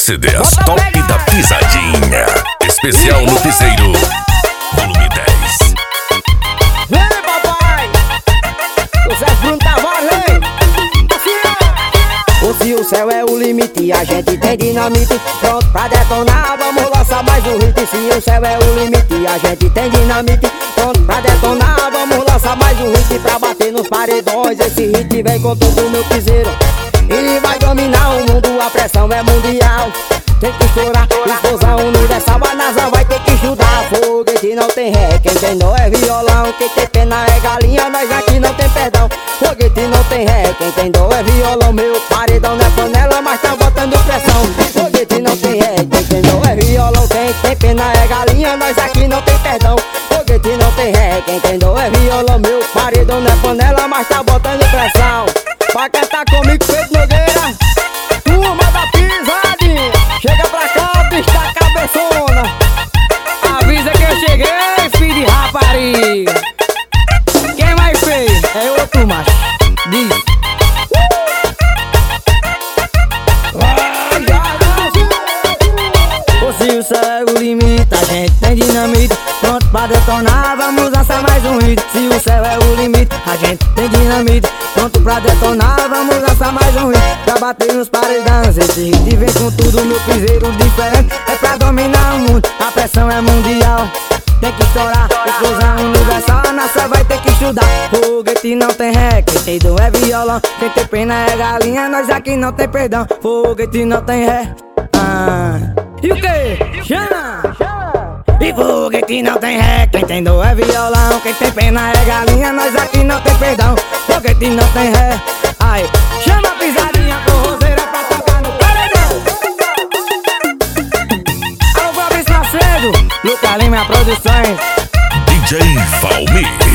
CDs top da pisadinha. Especial no Piseiro, volume 10. Vem, papai! O Zé Bruno Tavares, hein? Se o céu é o limite, a gente tem dinamite pronto pra detonar, vamos lançar mais um hit. Se o céu é o limite, a gente tem dinamite pronto pra detonar, vamos lançar mais um hit pra bater nos paredões. Esse hit vem com todo meu piseiro, ele vai dominar o mundo, a pressão é mundial. Tem que estourar, explosão universal, a NASA vai ter que estudar. Foguete não tem ré, quem tem nó é violão. Quem tem pena é galinha, nós aqui não tem perdão. Foguete não tem ré, quem tem dó é violão. Meu paredão não é panela, mas tá botando pressão. Foguete não tem ré, quem tem dó é violão. Quem tem pena é galinha, nós aqui não tem perdão. Foguete não tem ré, quem tem dó é violão. Meu paredão não é panela, mas tá botando pressão. Pra quem tá comigo, feito Nogueira, turma da pisadinha, chega pra cá, bicho da cabeçona. Avisa que eu cheguei, filho de rapariga. Quem mais fez? É outro macho. Diz. Se o céu é o limite, a gente tem dinamite pronto pra detonar, vamos lançar mais um hit. Se o céu é o limite, a gente tem dinamite pronto pra detonar, vamos lançar mais um hit pra bater nos paredões. Esse hit vem com tudo, meu piseiro diferente, é pra dominar o mundo, a pressão é mundial. Tem que estourar, explosão universal, a NASA vai ter que estudar. Foguete não tem ré, quem tem dom é violão. Quem tem pena é galinha, nós aqui não tem perdão. Foguete não tem ré. E o que? Chama! E foguete não tem ré, quem tem dor é violão. Quem tem pena é galinha, nós aqui não tem perdão. Foguete não tem ré. Ai, chama a pisadinha forrozeira pra tocar no paredão. Alô, Fabrício Macedo, Lucas Lima Produções, DJ Valmir.